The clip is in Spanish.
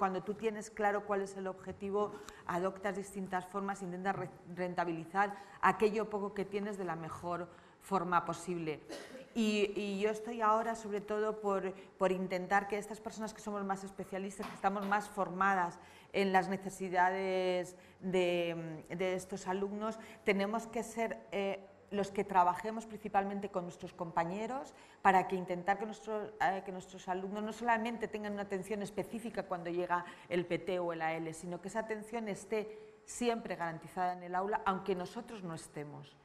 cuando tú tienes claro cuál es el objetivo, adoptas distintas formas, intentas rentabilizar aquello poco que tienes de la mejor forma posible. Y yo estoy ahora sobre todo por intentar que estas personas que somos más especialistas, que estamos más formadas en las necesidades de estos alumnos, tenemos que ser los que trabajemos principalmente con nuestros compañeros para que intentar que nuestros alumnos no solamente tengan una atención específica cuando llega el PT o el AL, sino que esa atención esté siempre garantizada en el aula, aunque nosotros no estemos.